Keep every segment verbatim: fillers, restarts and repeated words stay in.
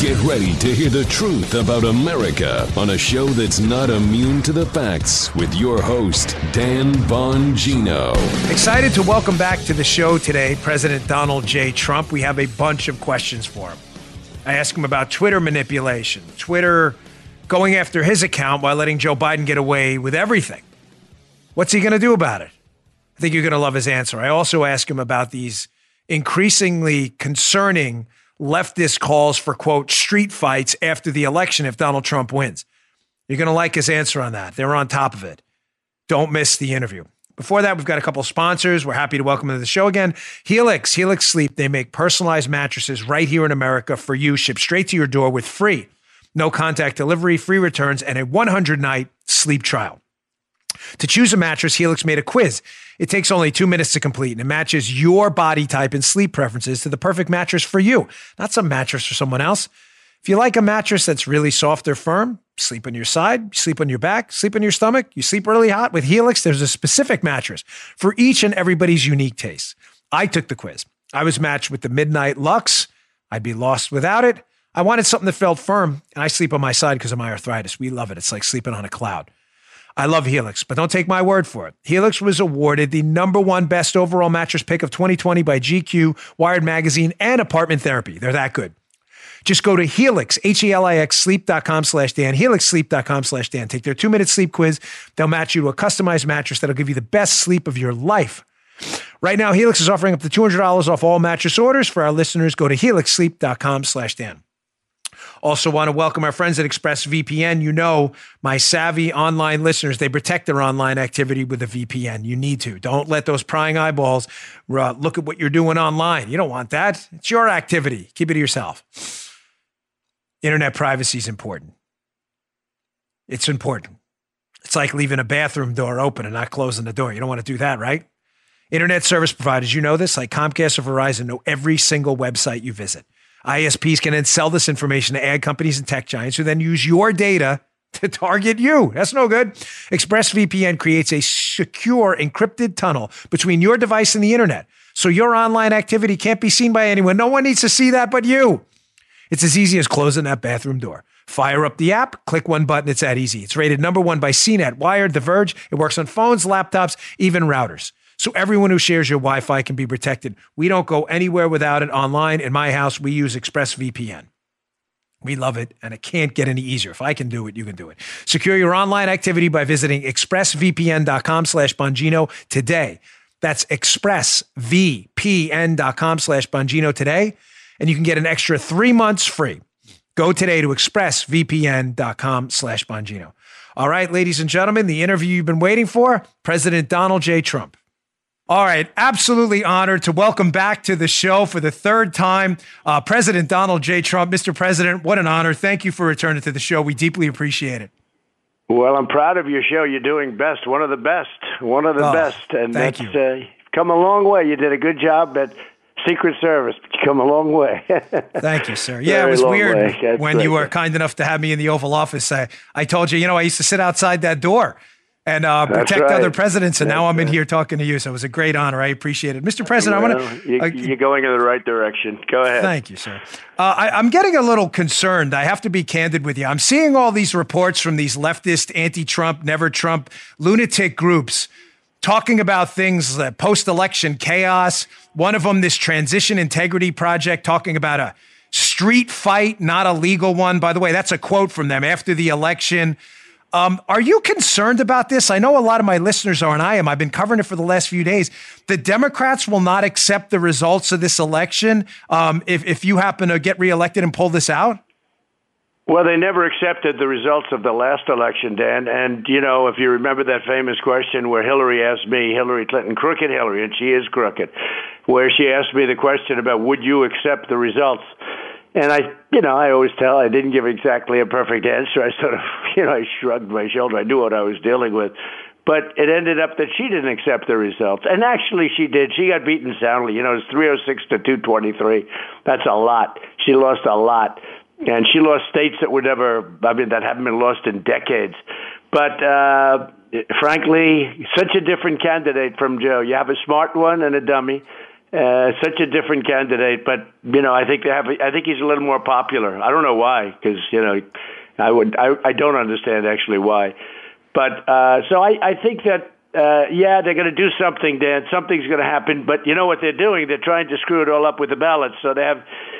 Get ready to hear the truth about America on a show that's not immune to the facts with your host, Dan Bongino. Excited to welcome back to the show today President Donald J. Trump. We have a bunch of questions for him. I asked him about Twitter manipulation, Twitter going after his account while letting Joe Biden get away with everything. What's he going to do about it? I think you're going to love his answer. I also asked him about these increasingly concerning leftist calls for, quote, street fights after the election if Donald Trump wins. You're going to like his answer on that. They're on top of it. Don't miss the interview. Before that, we've got a couple of sponsors. We're happy to welcome them to the show again. Helix, Helix Sleep. They make personalized mattresses right here in America for you, shipped straight to your door with free, no contact delivery, free returns, and a one hundred night sleep trial. To choose a mattress, Helix made a quiz. It takes only two minutes to complete, and it matches your body type and sleep preferences to the perfect mattress for you, not some mattress for someone else. If you like a mattress that's really soft or firm, sleep on your side, sleep on your back, sleep on your stomach, you sleep really hot. With Helix, there's a specific mattress for each and everybody's unique taste. I took the quiz. I was matched with the Midnight Lux. I'd be lost without it. I wanted something that felt firm, and I sleep on my side because of my arthritis. We love it. It's like sleeping on a cloud. I love Helix, but don't take my word for it. Helix was awarded the number one best overall mattress pick of twenty twenty by G Q, Wired Magazine, and Apartment Therapy. They're that good. Just go to Helix, H E L I X, sleep.com slash Dan, helixsleep.com slash Dan. Take their two-minute sleep quiz. They'll match you to a customized mattress that'll give you the best sleep of your life. Right now, Helix is offering up to two hundred dollars off all mattress orders. For our listeners, go to helixsleep.com slash Dan. Also want to welcome our friends at ExpressVPN. You know, my savvy online listeners, they protect their online activity with a V P N. You need to. Don't let those prying eyeballs uh, look at what you're doing online. You don't want that. It's your activity. Keep it to yourself. Internet privacy is important. It's important. It's like leaving a bathroom door open and not closing the door. You don't want to do that, right? Internet service providers, you know this, like Comcast or Verizon, know every single website you visit. I S Ps can then sell this information to ad companies and tech giants who then use your data to target you. That's no good. ExpressVPN creates a secure encrypted tunnel between your device and the internet, so your online activity can't be seen by anyone. No one needs to see that but you. It's as easy as closing that bathroom door. Fire up the app, click one button. It's that easy. It's rated number one by C net, Wired, The Verge. It works on phones, laptops, even routers. So everyone who shares your Wi-Fi can be protected. We don't go anywhere without it online. In my house, we use ExpressVPN. We love it, and it can't get any easier. If I can do it, you can do it. Secure your online activity by visiting expressvpn.com slash Bongino today. That's expressvpn.com slash Bongino today, and you can get an extra three months free. Go today to expressvpn.com slash Bongino. All right, ladies and gentlemen, the interview you've been waiting for, President Donald J. Trump. All right. Absolutely honored to welcome back to the show for the third time, uh, President Donald J. Trump. Mister President, what an honor. Thank you for returning to the show. We deeply appreciate it. Well, I'm proud of your show. You're doing best, one of the best, one of the oh, best. And thank that's you. Uh, come a long way. You did a good job at Secret Service, but you come a long way. Thank you, sir. Yeah, Very it was weird when great. you were kind enough to have me in the Oval Office. I, I told you, you know, I used to sit outside that door and uh, protect right. other presidents, and That's now I'm in right. here talking to you, so it was a great honor. I appreciate it. Mister President, well, I want to... You, uh, you're going in the right direction. Go ahead. Thank you, sir. Uh, I, I'm getting a little concerned. I have to be candid with you. I'm seeing all these reports from these leftist, anti-Trump, never-Trump, lunatic groups talking about things like post-election chaos. One of them, this Transition Integrity Project, talking about a street fight, not a legal one. By the way, that's a quote from them after the election. Um, are you concerned about this? I know a lot of my listeners are, and I am. I've been covering it for the last few days. The Democrats will not accept the results of this election um, if, if you happen to get reelected and pull this out? Well, they never accepted the results of the last election, Dan. And, you know, if you remember that famous question where Hillary asked me, Hillary Clinton, crooked Hillary, and she is crooked, where she asked me the question about, would you accept the results? And I, you know, I always tell, I didn't give exactly a perfect answer. I sort of, you know, I shrugged my shoulder. I knew what I was dealing with. But it ended up that she didn't accept the results. And actually she did. She got beaten soundly. You know, it's three oh six to two twenty-three. That's a lot. She lost a lot. And she lost states that were never, I mean, that haven't been lost in decades. But uh, frankly, such a different candidate from Joe. You have a smart one and a dummy. Uh, such a different candidate, but you know, I think they have. I think he's a little more popular. I don't know why, because you know, I would. I, I don't understand actually why, but uh, so I, I think that uh, yeah, they're going to do something, Dan. Something's going to happen, but you know what they're doing? They're trying to screw it all up with the ballots. So they have.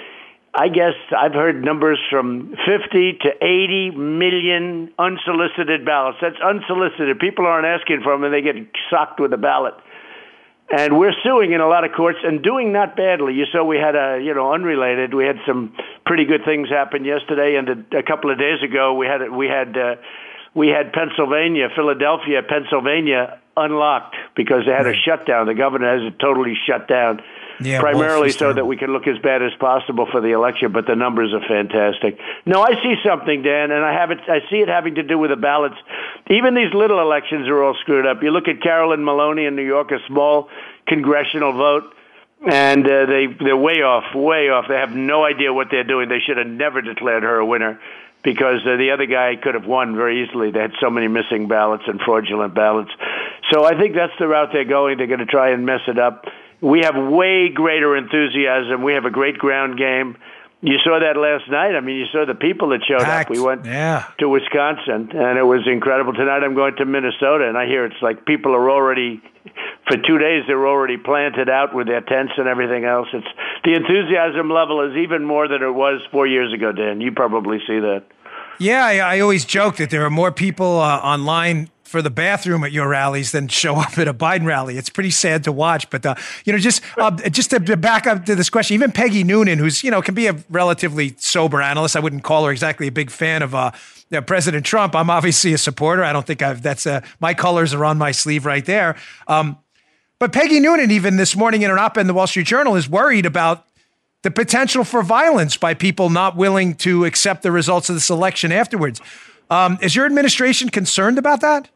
I guess I've heard numbers from fifty to eighty million unsolicited ballots. That's unsolicited. People aren't asking for them, and they get socked with a ballot. And we're suing in a lot of courts and doing not badly. You saw we had a, you know, unrelated. We had some pretty good things happen yesterday, and a, a couple of days ago we had we had uh, we had Pennsylvania, Philadelphia, Pennsylvania unlocked because they had a shutdown. The governor has it totally shut down, yeah, primarily so that we can look as bad as possible for the election. But the numbers are fantastic. No, I see something, Dan, and I have it. I see it having to do with the ballots. Even these little elections are all screwed up. You look at Carolyn Maloney in New York, a small congressional vote, and uh, they they're way off, way off. They have no idea what they're doing. They should have never declared her a winner, because uh, the other guy could have won very easily. They had so many missing ballots and fraudulent ballots. So I think that's the route they're going. They're going to try and mess it up. We have way greater enthusiasm. We have a great ground game. You saw that last night. I mean, you saw the people that showed Packed. up. We went yeah. to Wisconsin, and it was incredible. Tonight I'm going to Minnesota, and I hear it's like people are already, for two days, they're already planted out with their tents and everything else. It's the enthusiasm level is even more than it was four years ago, Dan. You probably see that. Yeah, I, I always joke that there are more people uh, online for the bathroom at your rallies than show up at a Biden rally. It's pretty sad to watch, but uh, you know, just uh, just to, to back up to this question, even Peggy Noonan, who's you know can be a relatively sober analyst, I wouldn't call her exactly a big fan of uh, you know, President Trump. I'm obviously a supporter. I don't think I've that's uh, my colors are on my sleeve right there. Um, but Peggy Noonan, even this morning in an op-ed in the Wall Street Journal, is worried about the potential for violence by people not willing to accept the results of this election afterwards. Um, is your administration concerned about that?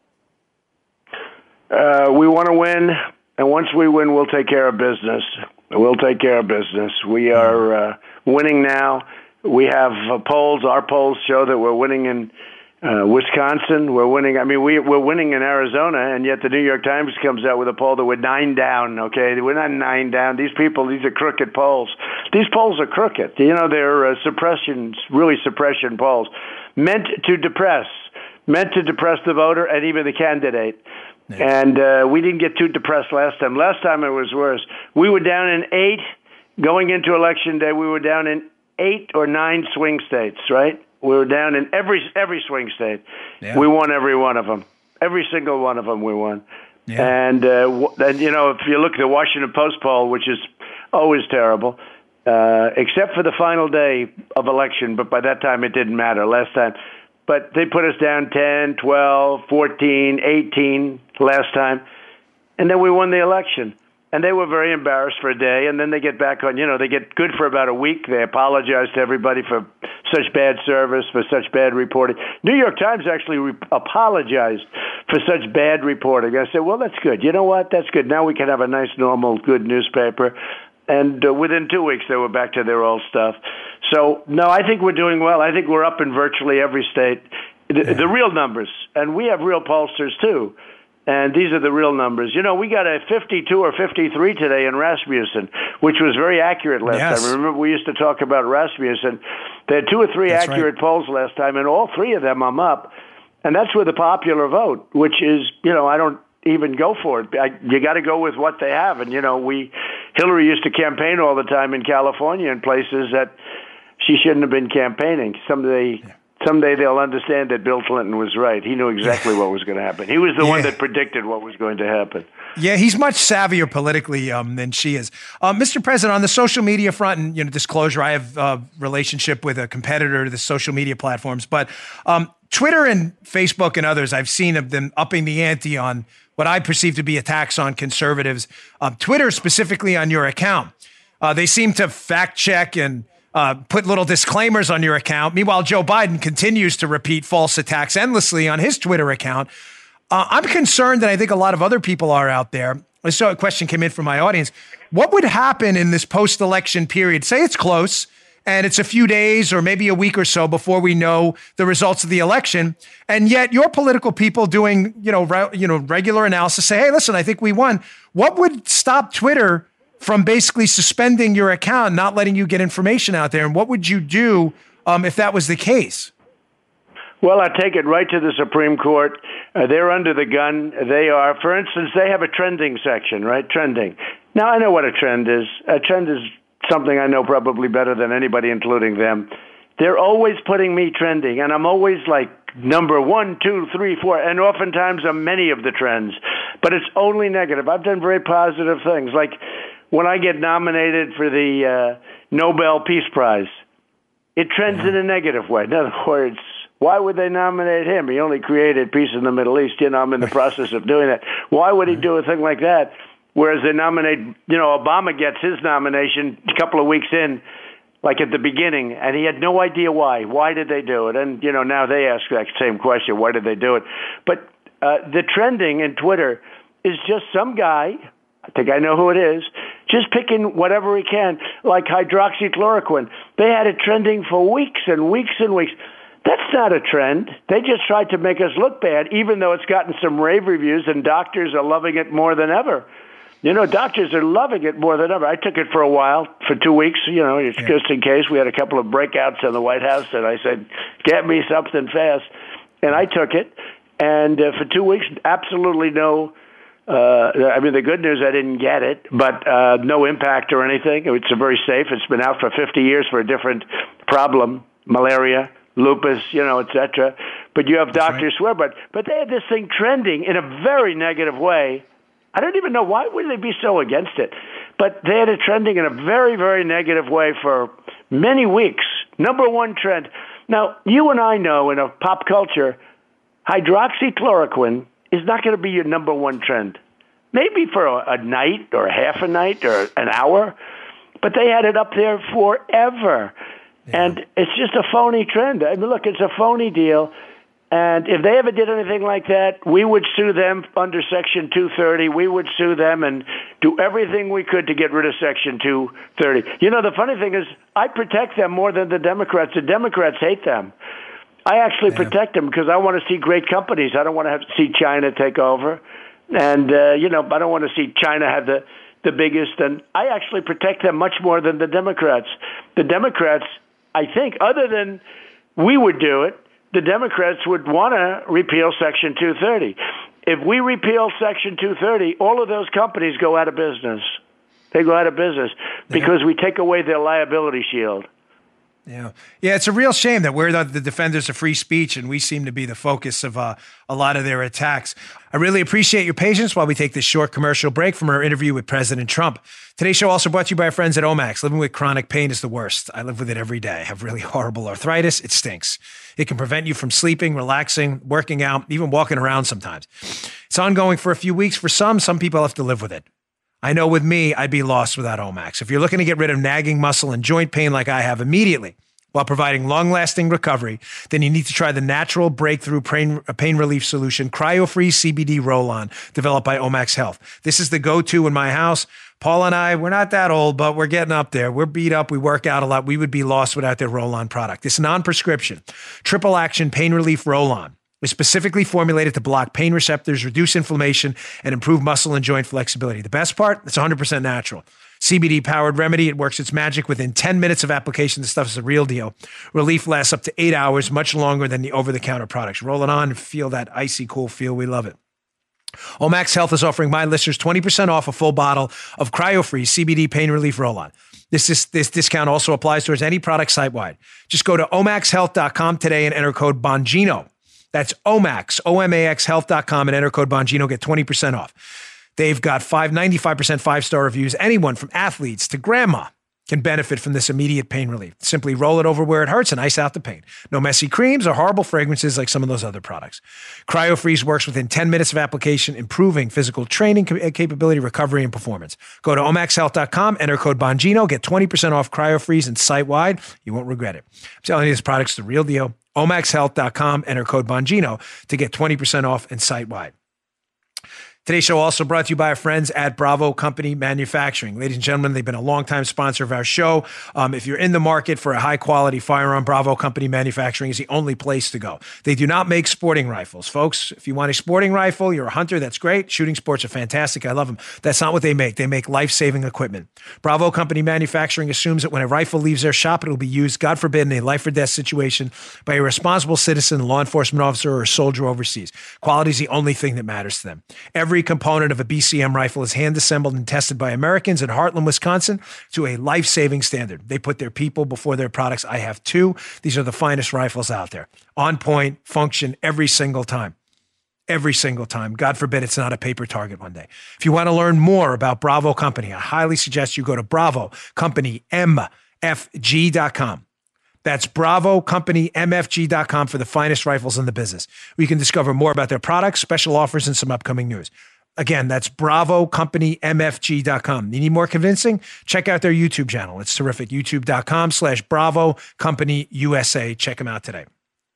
Uh, we want to win, and once we win, we'll take care of business. We'll take care of business. We are uh, winning now. We have uh, polls. Our polls show that we're winning in uh, Wisconsin. We're winning. I mean, we, we're winning in Arizona, and yet the New York Times comes out with a poll that we're nine down, okay? We're not nine down. These people, these are crooked polls. These polls are crooked. You know, they're uh, suppression, really suppression polls, meant to depress, meant to depress the voter and even the candidate. And uh, we didn't get too depressed last time. Last time it was worse. We were down in eight. Going into Election Day, we were down in eight or nine swing states, right? We were down in every every swing state. Yeah. We won every one of them. Every single one of them we won. Yeah. And, uh, and, you know, if you look at the Washington Post poll, which is always terrible, uh, except for the final day of election, but by that time it didn't matter last time. But they put us down ten, twelve, fourteen, eighteen last time. And then we won the election. And they were very embarrassed for a day. And then they get back on, you know, they get good for about a week. They apologize to everybody for such bad service, for such bad reporting. New York Times actually re- apologized for such bad reporting. I said, well, that's good. You know what? That's good. Now we can have a nice, normal, good newspaper. And uh, within two weeks, they were back to their old stuff. So, no, I think we're doing well. I think we're up in virtually every state. The, yeah. the real numbers. And we have real pollsters, too. And these are the real numbers. You know, we got a fifty-two or fifty-three today in Rasmussen, which was very accurate last yes. time. Remember, we used to talk about Rasmussen. They had two or three that's accurate right. polls last time, and all three of them I'm up. And that's with the popular vote, which is, you know, I don't even go for it. I, you got to go with what they have. And, you know, we Hillary used to campaign all the time in California in places that she shouldn't have been campaigning. Someday, someday they'll understand that Bill Clinton was right. He knew exactly what was going to happen. He was the yeah. one that predicted what was going to happen. Yeah, he's much savvier politically um, than she is. Uh, Mister President, on the social media front, and you know, disclosure, I have a relationship with a competitor to the social media platforms, but um, Twitter and Facebook and others, I've seen of them upping the ante on what I perceive to be attacks on conservatives. Um, Twitter specifically on your account. Uh, they seem to fact check and uh, put little disclaimers on your account. Meanwhile, Joe Biden continues to repeat false attacks endlessly on his Twitter account. Uh, I'm concerned, and I think a lot of other people are out there. I saw a question came in from my audience. What would happen in this post-election period? Say it's close, and it's a few days or maybe a week or so before we know the results of the election. And yet your political people doing, you know, re- you know, regular analysis say, hey, listen, I think we won. What would stop Twitter from basically suspending your account, not letting you get information out there. And what would you do um, if that was the case? Well, I take it right to the Supreme Court. Uh, they're under the gun. They are, for instance, they have a trending section, right? Trending. Now, I know what a trend is. A trend is something I know probably better than anybody, including them. They're always putting me trending, and I'm always like number one, two, three, four, and oftentimes I'm many of the trends. But it's only negative. I've done very positive things, like when I get nominated for the uh, Nobel Peace Prize, it trends in a negative way. In other words, why would they nominate him? He only created peace in the Middle East. You know, I'm in the process of doing that. Why would he do a thing like that? Whereas they nominate, you know, Obama gets his nomination a couple of weeks in, like at the beginning, and he had no idea why. Why did they do it? And, you know, now they ask that same question, why did they do it? But uh, the trending in Twitter is just some guy, I think I know who it is, just picking whatever he can, like hydroxychloroquine. They had it trending for weeks and weeks and weeks. That's not a trend. They just tried to make us look bad, even though it's gotten some rave reviews and doctors are loving it more than ever. You know, doctors are loving it more than ever. I took it for a while, for two weeks, you know, yeah. just in case. We had a couple of breakouts in the White House, and I said, get me something fast. And I took it, and uh, for two weeks, absolutely no, uh, I mean, the good news, I didn't get it, but uh, no impact or anything. It's a very safe. It's been out for fifty years for a different problem, malaria, lupus, you know, et cetera. But you have That's doctors right. swear, but but they had this thing trending in a very negative way. I don't even know why would they be so against it, but they had it trending in a very, very negative way for many weeks. Number one trend. Now, you and I know in a pop culture, hydroxychloroquine is not going to be your number one trend. Maybe for a, a night or half a night or an hour, but they had it up there forever. Yeah. And it's just a phony trend. I mean, look, it's a phony deal. And if they ever did anything like that, we would sue them under Section two thirty. We would sue them and do everything we could to get rid of Section two thirty. You know, the funny thing is, I protect them more than the Democrats. The Democrats hate them. I actually yeah. protect them because I want to see great companies. I don't want to have to see China take over. And, uh, you know, I don't want to see China have the, the biggest. And I actually protect them much more than the Democrats. The Democrats, I think, other than we would do it, the Democrats would want to repeal Section two thirty. If we repeal Section two thirty, all of those companies go out of business. They go out of business because yeah. we take away their liability shield. Yeah. Yeah, it's a real shame that we're the, the defenders of free speech and we seem to be the focus of uh, a lot of their attacks. I really appreciate your patience while we take this short commercial break from our interview with President Trump. Today's show also brought to you by our friends at Omax. Living with chronic pain is the worst. I live with it every day. I have really horrible arthritis. It stinks. It can prevent you from sleeping, relaxing, working out, even walking around sometimes. It's ongoing for a few weeks. For some, some people have to live with it. I know with me, I'd be lost without Omax. If you're looking to get rid of nagging muscle and joint pain like I have immediately, while providing long-lasting recovery, then you need to try the natural breakthrough pain, pain relief solution, Cryo-Free C B D Roll-On, developed by Omax Health. This is the go-to in my house. Paul and I, we're not that old, but we're getting up there. We're beat up. We work out a lot. We would be lost without their Roll-On product. This non-prescription, triple-action pain relief Roll-On is specifically formulated to block pain receptors, reduce inflammation, and improve muscle and joint flexibility. The best part, it's one hundred percent natural. C B D-powered remedy. It works its magic within ten minutes of application. This stuff is a real deal. Relief lasts up to eight hours, much longer than the over-the-counter products. Roll it on and feel that icy cool feel. We love it. Omax Health is offering my listeners twenty percent off a full bottle of Cryo-Free C B D Pain Relief Roll-On. This, is, this discount also applies towards any product site-wide. Just go to omax health dot com today and enter code Bongino. That's Omax, O M A X health dot com, and enter code Bongino. Get twenty percent off. They've got five, ninety-five percent five-star reviews. Anyone from athletes to grandma can benefit from this immediate pain relief. Simply roll it over where it hurts and ice out the pain. No messy creams or horrible fragrances like some of those other products. CryoFreeze works within ten minutes of application, improving physical training capability, recovery, and performance. Go to omax health dot com, enter code Bongino, get twenty percent off CryoFreeze and site-wide. You won't regret it. I'm telling you, this product's the real deal. omax health dot com, enter code Bongino to get twenty percent off and site-wide. Today's show also brought to you by our friends at Bravo Company Manufacturing. Ladies and gentlemen, they've been a longtime sponsor of our show. Um, if you're in the market for a high-quality firearm, Bravo Company Manufacturing is the only place to go. They do not make sporting rifles. Folks, if you want a sporting rifle, you're a hunter, that's great. Shooting sports are fantastic. I love them. That's not what they make. They make life-saving equipment. Bravo Company Manufacturing assumes that when a rifle leaves their shop, it will be used, God forbid, in a life-or-death situation by a responsible citizen, law enforcement officer, or a soldier overseas. Quality is the only thing that matters to them. Every component of a B C M rifle is hand-assembled and tested by Americans in Heartland, Wisconsin to a life-saving standard. They put their people before their products. I have two. These are the finest rifles out there. On point, function every single time. Every single time. God forbid it's not a paper target one day. If you want to learn more about Bravo Company, I highly suggest you go to bravo company m f g dot com. That's bravo company m f g dot com for the finest rifles in the business. We can discover more about their products, special offers, and some upcoming news. Again, that's bravo company m f g dot com. You need more convincing? Check out their YouTube channel. It's terrific. YouTube.com slash Bravo Company U S A. Check them out today.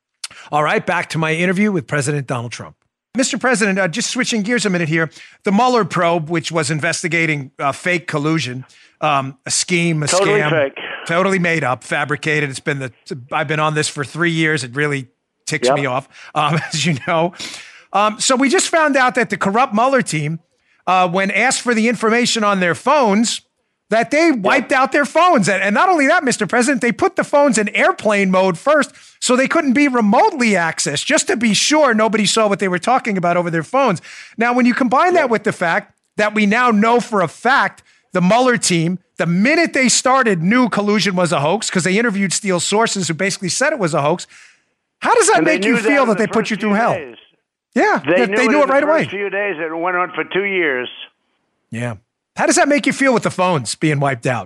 All right, back to my interview with President Donald Trump. Mister President, uh, just switching gears a minute here. The Mueller probe, which was investigating uh, fake collusion, um, a scheme, a totally scam, fake. Totally made up, fabricated. It's been the. I've been on this for three years. It really ticks yep. me off, um, as you know. Um, so we just found out that the corrupt Mueller team, uh, when asked for the information on their phones, that they wiped out their phones. And, and not only that, Mister President, they put the phones in airplane mode first so they couldn't be remotely accessed, just to be sure nobody saw what they were talking about over their phones. Now, when you combine that with the fact that we now know for a fact the Mueller team, the minute they started, knew collusion was a hoax because they interviewed Steele sources who basically said it was a hoax. How does that and make you feel that, that they put you through hell? Days. Yeah, they they knew, they it, knew it right the away. First few days, it went on for two years. Yeah. How does that make you feel with the phones being wiped out?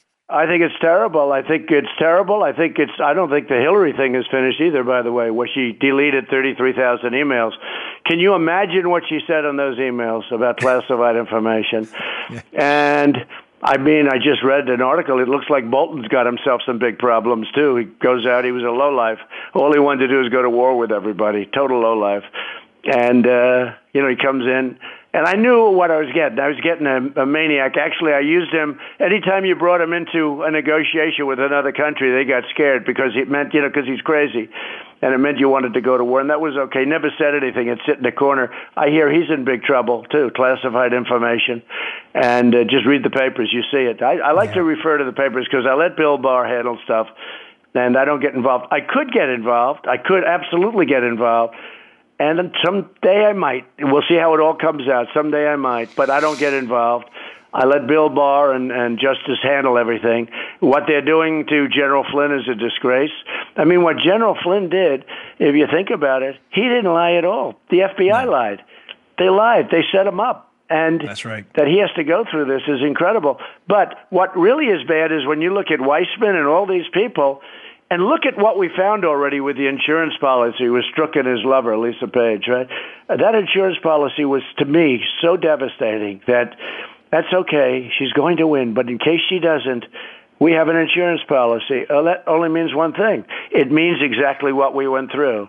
I think it's terrible. I think it's terrible. I think it's. I don't think the Hillary thing is finished either. By the way, where she deleted thirty-three thousand emails. Can you imagine what she said on those emails about classified information? Yeah. And I mean, I just read an article. It looks like Bolton's got himself some big problems too. He goes out. He was a lowlife. All he wanted to do is go to war with everybody. Total lowlife. And, uh, you know, he comes in, and I knew what I was getting. I was getting a, a maniac. Actually, I used him. Anytime you brought him into a negotiation with another country, they got scared because it meant, you know, because he's crazy. And it meant you wanted to go to war, and that was okay. Never said anything. He'd sit in the corner. I hear he's in big trouble, too, classified information. And uh, just read the papers. You see it. I, I like yeah. to refer to the papers because I let Bill Barr handle stuff, and I don't get involved. I could get involved. I could absolutely get involved. And then someday I might. We'll see how it all comes out. Someday I might, but I don't get involved. I let Bill Barr and, and Justice handle everything. What they're doing to General Flynn is a disgrace. I mean, what General Flynn did, if you think about it, he didn't lie at all. The F B I no. lied. They lied. They set him up. And that's right. That he has to go through this is incredible. But what really is bad is when you look at Weissman and all these people, and look at what we found already with the insurance policy with Strzok and his lover, Lisa Page, right? That insurance policy was, to me, so devastating that that's okay. She's going to win. But in case she doesn't, we have an insurance policy. Oh, that only means one thing. It means exactly what we went through.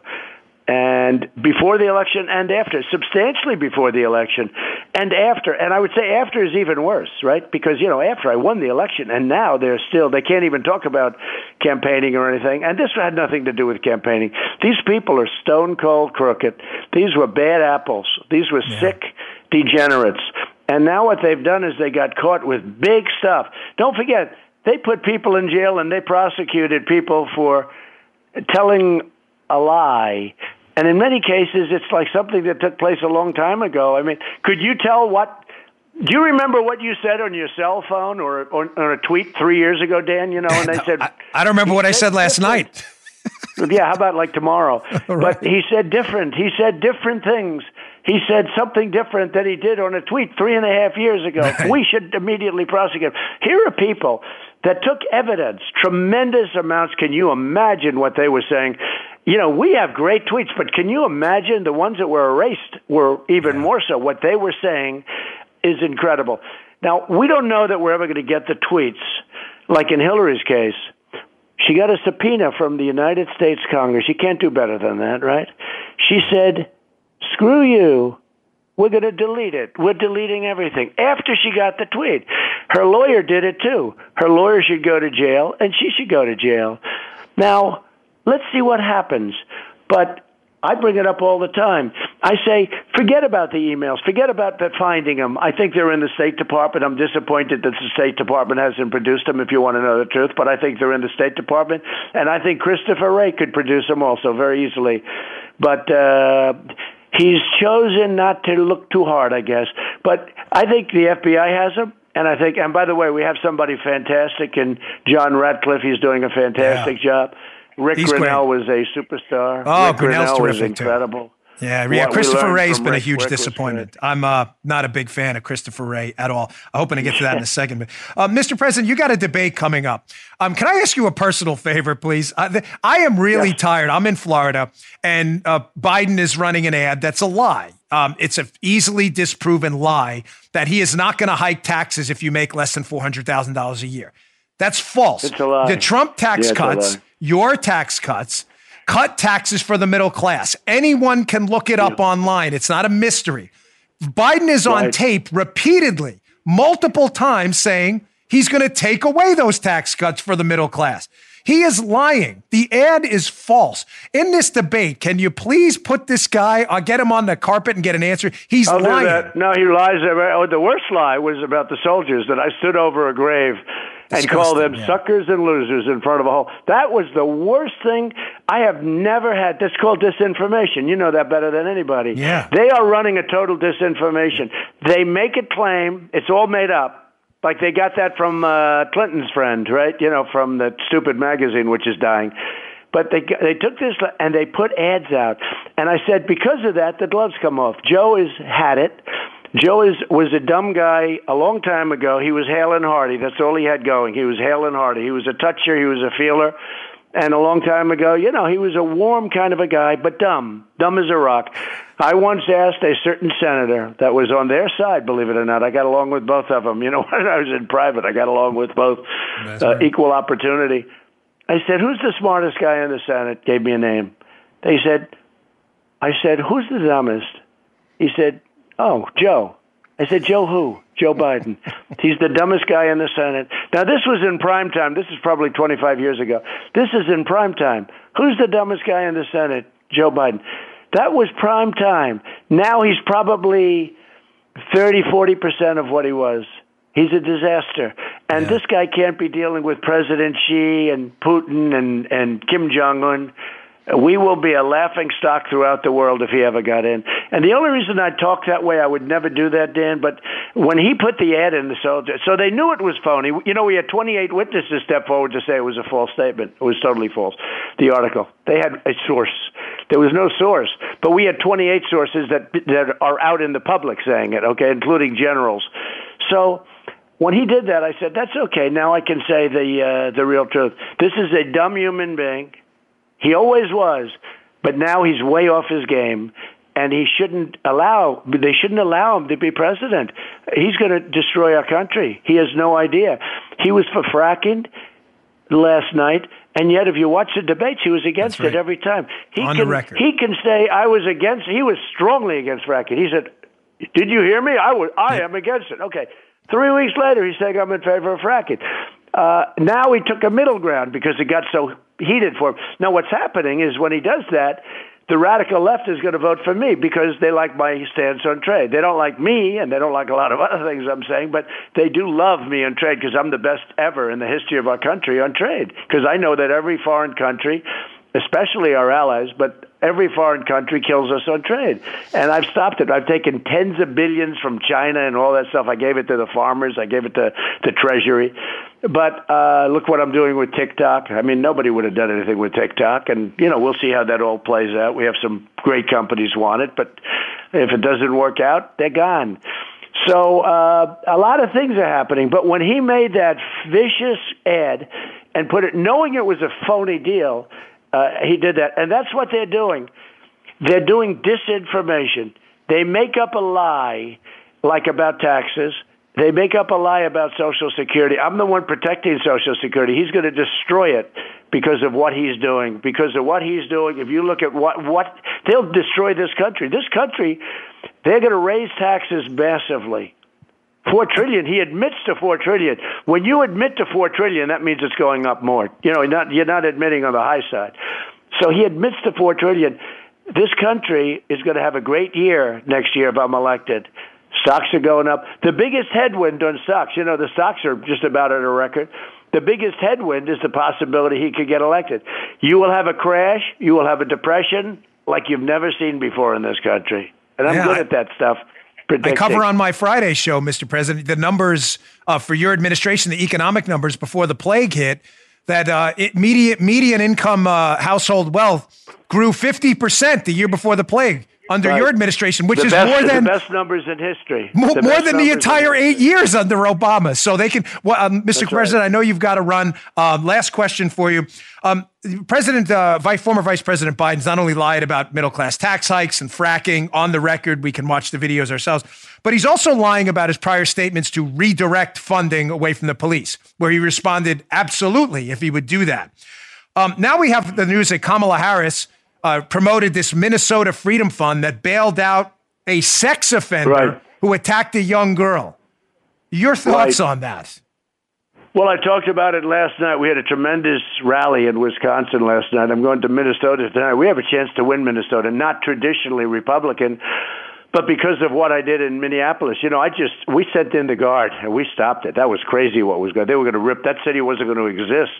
And before the election and after, substantially before the election and after. And I would say after is even worse, right? Because, you know, after I won the election and now they're still, they can't even talk about campaigning or anything. And this had nothing to do with campaigning. These people are stone cold crooked. These were bad apples. These were yeah. sick degenerates. And now what they've done is they got caught with big stuff. Don't forget, they put people in jail and they prosecuted people for telling a lie. And in many cases, it's like something that took place a long time ago. I mean, could you tell what, do you remember what you said on your cell phone or, or on a tweet three years ago, Dan? You know, and they said, I, I don't remember what I said last night. Yeah, how about like tomorrow? Right. But he said different. He said different things. He said something different than he did on a tweet three and a half years ago. Right. We should immediately prosecute. Here are people that took evidence, tremendous amounts. Can you imagine what they were saying? You know, we have great tweets, but can you imagine the ones that were erased were even yeah. more so? What they were saying is incredible. Now, we don't know that we're ever going to get the tweets. Like in Hillary's case, she got a subpoena from the United States Congress. You can't do better than that, right? She said, screw you. We're going to delete it. We're deleting everything. After she got the tweet. Her lawyer did it too. Her lawyer should go to jail, and she should go to jail. Now, let's see what happens. But I bring it up all the time. I say, forget about the emails. Forget about the finding them. I think they're in the State Department. I'm disappointed that the State Department hasn't produced them, if you want to know the truth. But I think they're in the State Department. And I think Christopher Wray could produce them also very easily. But uh, he's chosen not to look too hard, I guess. But I think the F B I has them. And I think, and by the way, we have somebody fantastic in John Ratcliffe. He's doing a fantastic yeah. job. Rick He's Grinnell great. was a superstar. Oh, Rick Grinnell's Grinnell was terrific incredible. too. Yeah, yeah. What Christopher Wray's been Rick, a huge Rick disappointment. I'm uh, not a big fan of Christopher Wray at all. I'm hoping to get to that in a second. But, uh, Mister President, you got a debate coming up. Um, can I ask you a personal favor, please? Uh, th- I am really yes. tired. I'm in Florida, and uh, Biden is running an ad that's a lie. Um, it's an easily disproven lie that he is not going to hike taxes if you make less than four hundred thousand dollars a year. That's false. It's a lie. The Trump tax yeah, cuts, your tax cuts, cut taxes for the middle class. Anyone can look it up yeah. online. It's not a mystery. Biden is right. on tape repeatedly, multiple times saying he's going to take away those tax cuts for the middle class. He is lying. The ad is false. In this debate, can you please put this guy, or get him on the carpet and get an answer? He's I'll lying. Do that. No, he lies. Oh, the worst lie was about the soldiers, that I stood over a grave and Disgusting, called them yeah. suckers and losers in front of a whole. That was the worst thing I have never had. That's called disinformation. You know that better than anybody. Yeah. They are running a total disinformation. They make a claim. It's all made up. Like they got that from uh, Clinton's friend, right? You know, from the stupid magazine, which is dying. But they they took this and they put ads out. And I said, because of that, the gloves come off. Joe has had it. Joe is was a dumb guy a long time ago. He was hale and hearty. That's all he had going. He was hale and hearty. He was a toucher. He was a feeler. And a long time ago, you know, he was a warm kind of a guy, but dumb. Dumb as a rock. I once asked a certain senator that was on their side, believe it or not. I got along with both of them. You know, when I was in private, I got along with both. Uh, right. Equal opportunity. I said, who's the smartest guy in the Senate? Gave me a name. They said, I said, who's the dumbest? He said, oh, Joe. I said, Joe who? Joe Biden. He's the dumbest guy in the Senate. Now, this was in prime time. This is probably twenty-five years ago. This is in prime time. Who's the dumbest guy in the Senate? Joe Biden. That was prime time. Now he's probably thirty, forty percent of what he was. He's a disaster. And yeah. this guy can't be dealing with President Xi and Putin and, and Kim Jong-un. We will be a laughing stock throughout the world if he ever got in. And the only reason I talk that way, I would never do that, Dan, but when he put the ad in the soldier, so they knew it was phony. You know, we had twenty-eight witnesses step forward to say it was a false statement. It was totally false, the article. They had a source. There was no source. But we had twenty-eight sources that that are out in the public saying it, okay, including generals. So when he did that, I said, that's okay. Now I can say the uh, the real truth. This is a dumb human being. He always was, but now he's way off his game, and he shouldn't allow, they shouldn't allow him to be president. He's going to destroy our country. He has no idea. He was for fracking last night, and yet if you watch the debates, he was against right. it every time. He On can, the record. He can say, I was against, he was strongly against fracking. He said, did you hear me? I, was, I yeah. am against it. Okay. Three weeks later, he's saying, I'm in favor of fracking. Uh, now he took a middle ground because it got so heated for him. Now what's happening is when he does that, the radical left is going to vote for me because they like my stance on trade. They don't like me, and they don't like a lot of other things I'm saying, but they do love me on trade because I'm the best ever in the history of our country on trade. Because I know that every foreign country, especially our allies, but every foreign country kills us on trade. And I've stopped it. I've taken tens of billions from China and all that stuff. I gave it to the farmers. I gave it to the Treasury. But uh, look what I'm doing with TikTok. I mean, nobody would have done anything with TikTok. And, you know, we'll see how that all plays out. We have some great companies want it. But if it doesn't work out, they're gone. So uh, a lot of things are happening. But when he made that vicious ad and put it, knowing it was a phony deal, uh, he did that. And that's what they're doing. They're doing disinformation. They make up a lie, like about taxes. They make up a lie about Social Security. I'm the one protecting Social Security. He's going to destroy it because of what he's doing. Because of what he's doing, if you look at what, what they'll destroy this country. This country, They're going to raise taxes massively. Four trillion. He admits to four trillion. When you admit to four trillion, that means it's going up more. You know, not, you're not admitting on the high side. So he admits to four trillion. This country is going to have a great year next year if I'm elected. Stocks are going up. The biggest headwind on stocks, you know, the stocks are just about at a record. The biggest headwind is the possibility he could get elected. You will have a crash. You will have a depression like you've never seen before in this country. And I'm yeah, good at that stuff. Predicting. I cover on my Friday show, Mister President, the numbers uh, for your administration, the economic numbers before the plague hit, that uh, it, median, median income uh, household wealth grew fifty percent the year before the plague under right. your administration, which the is best, more than the best numbers in history. More, the more than the entire eight years under Obama. So they can, well, um, Mister That's President, right. I know you've got to run. Um, last question for you. Um, President, uh, Vice, former Vice President Biden's not only lied about middle-class tax hikes and fracking on the record, we can watch the videos ourselves, but he's also lying about his prior statements to redirect funding away from the police, where he responded absolutely if he would do that. Um, now we have the news that Kamala Harris Uh, promoted this Minnesota Freedom Fund that bailed out a sex offender right. who attacked a young girl. Your thoughts right. on that? Well, I talked about it last night. We had a tremendous rally in Wisconsin last night. I'm going to Minnesota tonight. We have a chance to win Minnesota, not traditionally Republican, but because of what I did in Minneapolis. You know, I just, we sent in the guard and we stopped it. That was crazy what was going. They were going to rip, that city wasn't going to exist.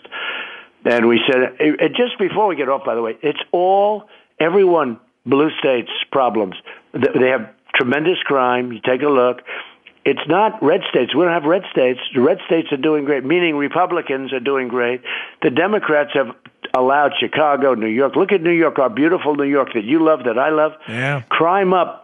And we said, and just before we get off, by the way, it's all, everyone, blue states' problems. They have tremendous crime. You take a look. It's not red states. We don't have red states. The red states are doing great, meaning Republicans are doing great. The Democrats have allowed Chicago, New York. Look at New York, our beautiful New York that you love, that I love. Yeah. Crime up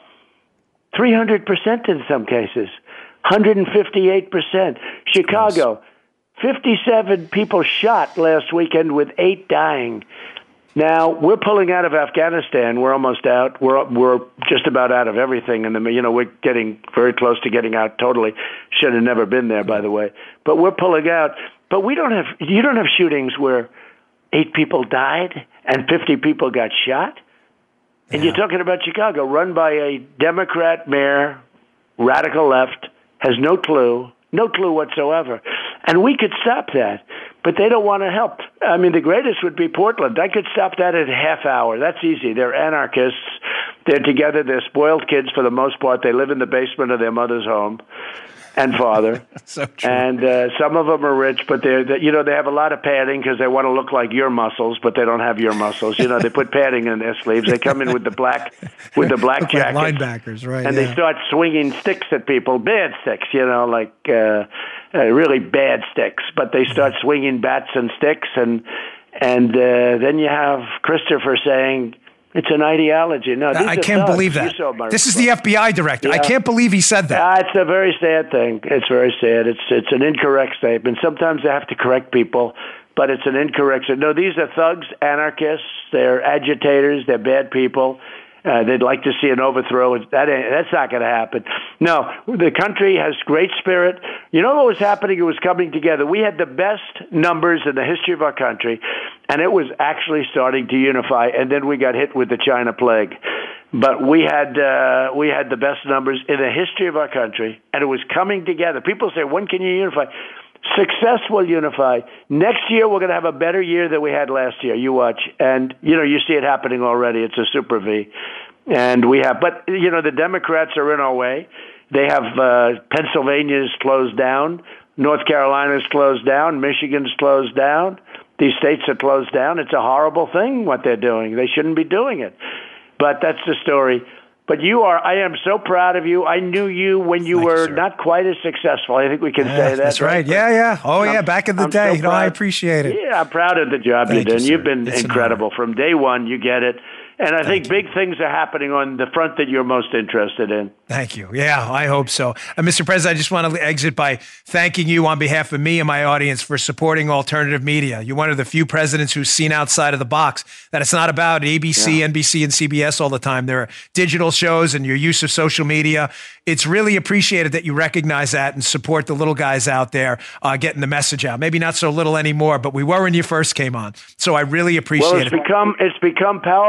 three hundred percent in some cases, one hundred fifty-eight percent. Chicago. Yes. fifty-seven people shot last weekend with eight dying. Now, we're pulling out of Afghanistan. We're almost out. We're we're just about out of everything. And, you know, we're getting very close to getting out totally. Should have never been there, by the way. But we're pulling out. But we don't have, you don't have shootings where eight people died and fifty people got shot. And yeah. you're talking about Chicago, run by a Democrat mayor, radical left, has no clue. No clue whatsoever. And we could stop that, but they don't want to help. I mean, the greatest would be Portland. I could stop that in a half hour. That's easy. They're anarchists. They're together. They're spoiled kids for the most part. They live in the basement of their mother's home and father. So true. And uh, some of them are rich, but they're, they, you know, they have a lot of padding because they want to look like your muscles, but they don't have your muscles. You know, they put padding in their sleeves. They come in with the black, with the black jackets, like linebackers, right? And yeah. they start swinging sticks at people, bad sticks, you know, like uh, uh, really bad sticks. But they start swinging bats and sticks, and and uh, then you have Christopher saying, it's an ideology. No, I can't thugs. believe that. This is the F B I director. Yeah. I can't believe he said that. Uh, it's a very sad thing. It's very sad. It's it's an incorrect statement. Sometimes they have to correct people, but it's an incorrect statement. No, these are thugs, anarchists. They're agitators. They're bad people. Uh, they'd like to see an overthrow. That ain't, that's not going to happen. No, the country has great spirit. You know what was happening? It was coming together. We had the best numbers in the history of our country, and it was actually starting to unify. And then we got hit with the China plague. But we had uh, we had the best numbers in the history of our country, and it was coming together. People say, when can you unify? Success will unify. Next year, we're going to have a better year than we had last year. You watch. And, you know, you see it happening already. It's a super V. And we have, but, you know, the Democrats are in our way. They have uh, Pennsylvania's closed down. North Carolina's closed down. Michigan's closed down. These states are closed down. It's a horrible thing what they're doing. They shouldn't be doing it. But that's the story. But you are, I am so proud of you. I knew you when you Thank were you, not quite as successful. I think we can yeah, say that. That's right. right. Yeah, yeah. Oh, I'm, yeah. Back in the I'm day. So you know, I appreciate it. Yeah, I'm proud of the job Thank you did. You, You've been it's incredible. From day one, you get it. And I Thank think you. big things are happening on the front that you're most interested in. Thank you. Yeah, I hope so. Uh, Mister President, I just want to exit by thanking you on behalf of me and my audience for supporting alternative media. You're one of the few presidents who's seen outside of the box, that it's not about A B C, yeah. N B C, and C B S all the time. There are digital shows and your use of social media. It's really appreciated that you recognize that and support the little guys out there uh, getting the message out. Maybe not so little anymore, but we were when you first came on. So I really appreciate well, it's it. Become, it's become powerful because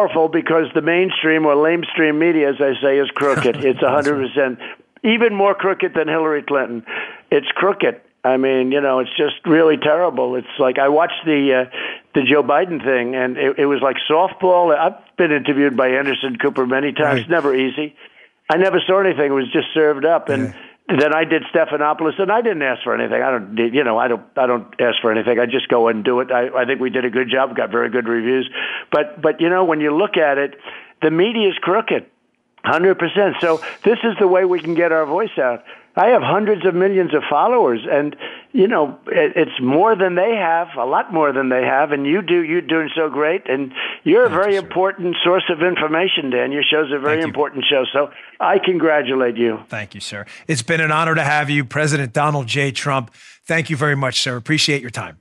because the mainstream or lamestream media, as I say, is crooked. It's one hundred percent even more crooked than Hillary Clinton. It's crooked. I mean, you know, it's just really terrible. It's like I watched the uh, the Joe Biden thing, and it, it was like softball. I've been interviewed by Anderson Cooper many times. Right. Never easy. I never saw anything. It was just served up, and yeah. then I did Stephanopoulos, and I didn't ask for anything. I don't, you know, I don't, I don't ask for anything. I just go and do it. I, I think we did a good job. Got very good reviews, but but you know, when you look at it, the media is crooked, one hundred percent. So this is the way we can get our voice out. I have hundreds of millions of followers, and you know it's more than they have, a lot more than they have. And you do, you're doing so great, and you're a Thank very you, important source of information, Dan. Your show's a very Thank you. important show, so I congratulate you. Thank you, sir. It's been an honor to have you, President Donald J. Trump. Thank you very much, sir. Appreciate your time.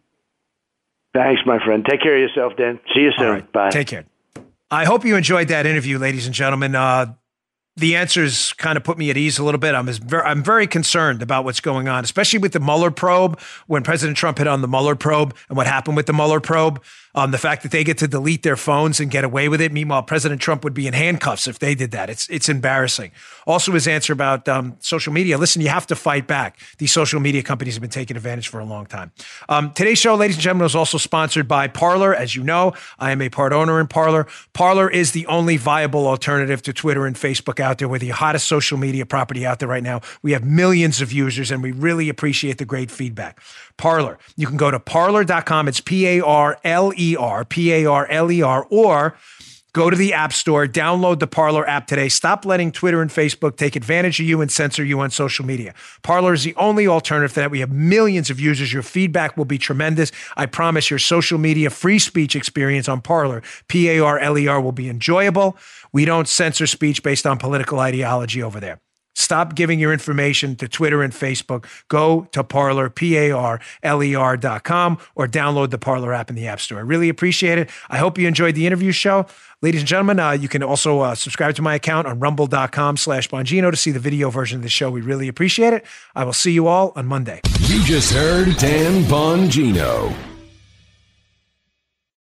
Thanks, my friend. Take care of yourself, Dan. See you soon. All right. Bye. Take care. I hope you enjoyed that interview, ladies and gentlemen. Uh, The answers kind of put me at ease a little bit. I'm very, I'm very concerned about what's going on, especially with the Mueller probe. When President Trump hit on the Mueller probe and what happened with the Mueller probe, um, the fact that they get to delete their phones and get away with it. Meanwhile, President Trump would be in handcuffs if they did that. It's it's embarrassing. Also, his answer about um, social media. Listen, you have to fight back. These social media companies have been taking advantage for a long time. Um, today's show, ladies and gentlemen, is also sponsored by Parler. As you know, I am a part owner in Parler. Parler is the only viable alternative to Twitter and Facebook out there. We're the hottest social media property out there right now. We have millions of users, and we really appreciate the great feedback. Parler. You can go to parler dot com. It's P A R L E R, P A R L E R, or go to the App Store, download the Parler app today. Stop letting Twitter and Facebook take advantage of you and censor you on social media. Parler is the only alternative to that. We have millions of users. Your feedback will be tremendous. I promise your social media free speech experience on Parler, P A R L E R, will be enjoyable. We don't censor speech based on political ideology over there. Stop giving your information to Twitter and Facebook. Go to Parler, P A R L E R dot com, or download the Parler app in the App Store. I really appreciate it. I hope you enjoyed the interview show. Ladies and gentlemen, uh, you can also uh, subscribe to my account on rumble dot com slash Bongino to see the video version of the show. We really appreciate it. I will see you all on Monday. You just heard Dan Bongino.